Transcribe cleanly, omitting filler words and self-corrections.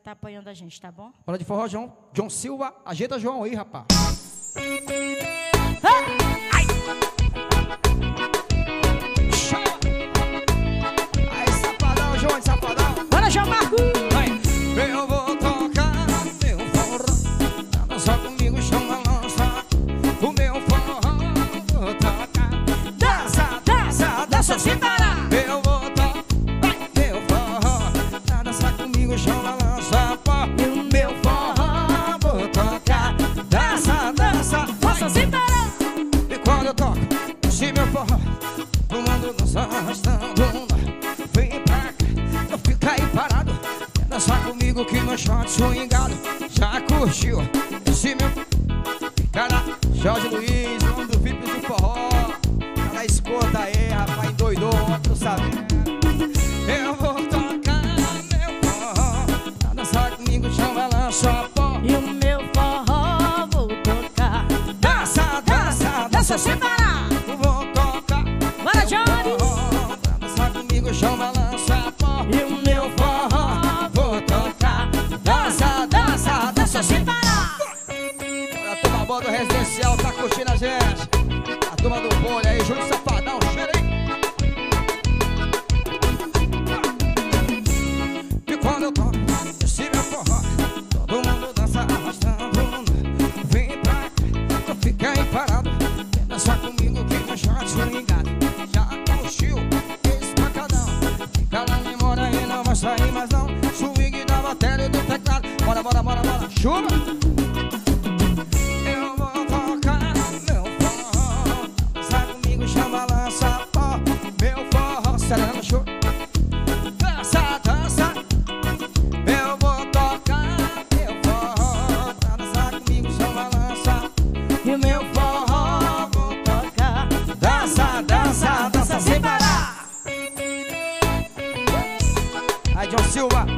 tá apoiando a gente, tá bom? Bora de forró, João. John Silva, ajeita João aí, rapaz. Ai! Aí, safadão, João, safadão. Bora, João Marco! Eu vou tocar meu forró, dança comigo, chama lança. O meu forró, vou tocar. Dança, dança, dança sem parar! Eu vou tocar meu forró, dança comigo, chama lança. E o meu forró vou tocar. Dança, dança, dança sem parar! E quando eu toco esse meu forró, o mundo dança arrastando. Vem pra cá, não fica aí parado. Dança comigo que meu short swingado. Já curtiu esse meu cara? Jorge Luiz, nome do VIP do forró. Cara, escuta aí, rapaz, doidou, tô sabendo. Eu vou tocar meu forró, dança comigo, chama lança pó. E o meu forró vou tocar. Dança, dança, dança sem parar! Vou tocar. Bora, Johnny! Dança comigo, chama lança pó. E o meu forró vou tocar. Dança, dança, dança sem parar! A turma boa do residencial tá curtindo a gente. A turma do bolha aí, Júlio Safadão, cheira aí. E quando eu toco esse meu forró, todo mundo dança arrastando. Vem pra cá, não fica aí parado. Quer dançar comigo que meu short swingado. Já curtiu esse pancadão? Fica lá na memória e não vai sair mais não. Swing da bateria e do teclado. Bora, bora, bora, bora, chuva! Eu vou tocar meu forró, dança comigo, chama lança pó. Meu forró, sereno show. Dança, dança. Eu vou tocar meu forró, dança comigo, chama lança. E o meu forró vou tocar. Dança, dança, dança sem parar! Aí, John Silva,